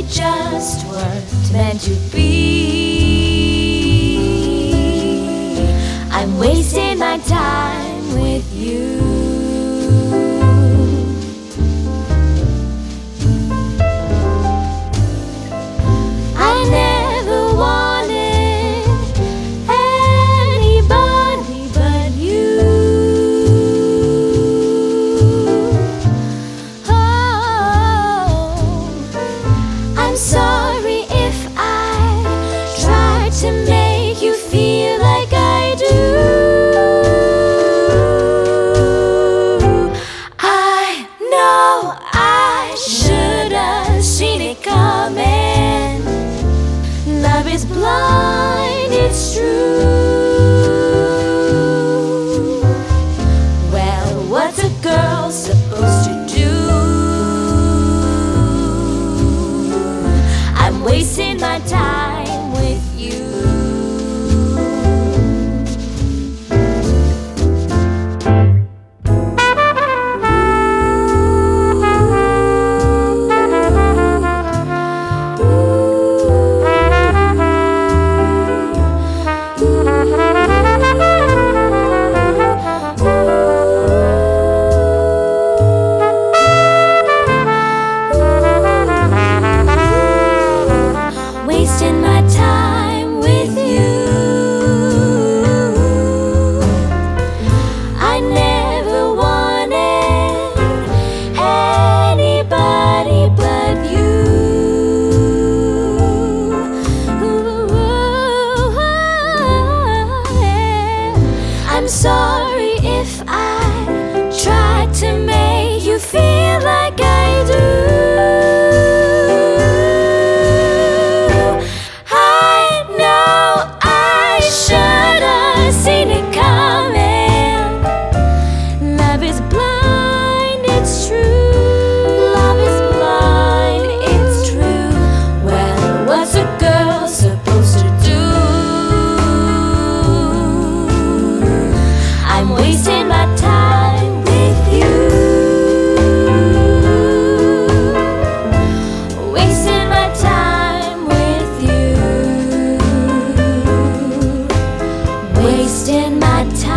just weren't meant to be. I'm wasting my time with you. I never wanted anybody but you. I'm sorry if I tried to make you feel like I do. I know I should have seen it coming. Love is blind, it's true. Well, what's a girl supposed to do? I'm wasting my time with you. Wasting my time with you. I never wanted anybody but you. I'm sorry if I tried to make you feel like I do. I'm wasting my time with you. Wasting my time with you. Wasting my time.